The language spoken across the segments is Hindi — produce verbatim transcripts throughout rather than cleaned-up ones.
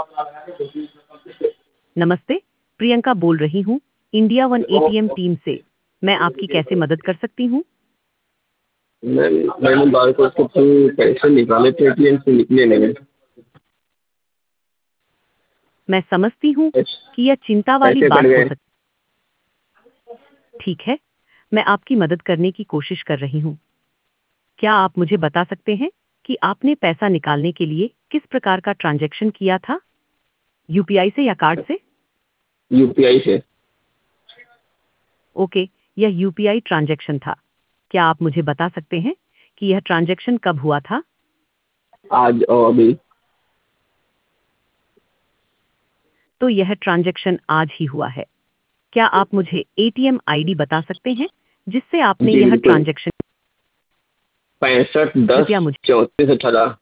नमस्ते, प्रियंका बोल रही हूँ, इंडिया वन एटीएम टीम से। मैं आपकी कैसे मदद कर सकती हूँ? मैम, मैंने बारकोड के थ्रू पैसे निकाले थे, एटीएम से निकले नहीं। मैं समझती हूँ पैस- कि यह चिंता वाली पैसे कट बात हो गए। सकती। ठीक है, मैं आपकी मदद करने की कोशिश कर रही हूँ। क्या आप मुझे बता सकते हैं कि आपने पैसा निकालने के लिए किस प्रकार का ट्रांजैक्शन किया था? यूपीआई से या कार्ड से? यूपीआई से। ओके, यह यूपीआई ट्रांजैक्शन था। क्या आप मुझे बता सकते हैं कि यह ट्रांजैक्शन कब हुआ था? आज और अभी। तो यह ट्रांजैक्शन आज ही हुआ है। क्या आप मुझे एटीएम आईडी बता सकते हैं जिससे आपने जी यह बिल्कुल। ट्रांजैक्शन? पैंसठ दस कृपया मुझे। चौंतीस अठारह।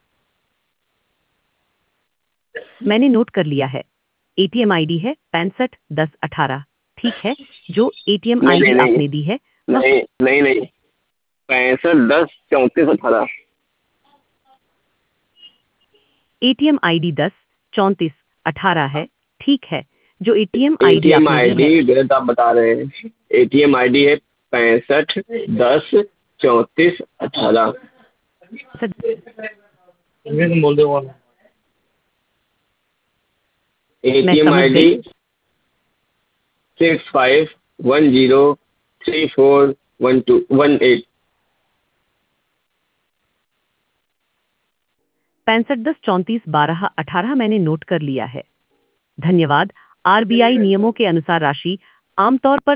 मैंने नोट कर लिया है। एटीएम आईडी है पैंसठ दस अठारह। ठीक है, जो एटीएम नहीं नहीं आईडी नहीं आपने दी है वह नहीं नहीं नहीं पैंसठ दस चौंतीस अठारह। एटीएम आईडी दस चौंतीस अठारह है। ठीक है, जो एटीएम आईडी एटीएम आपने दी आईडी है। गलत आप बता रहे हैं। एटीएम आईडी है पैंसठ दस चौंतीस अठारह। सर, बोल दो। मैं एटीएम समझ आईडी गई। Six five one zero three four one two one eight. पैंसठ दस चौंतीस बारह अठारह मैंने नोट कर लिया है। धन्यवाद। आरबीआई नियमों के अनुसार राशि आमतौर पर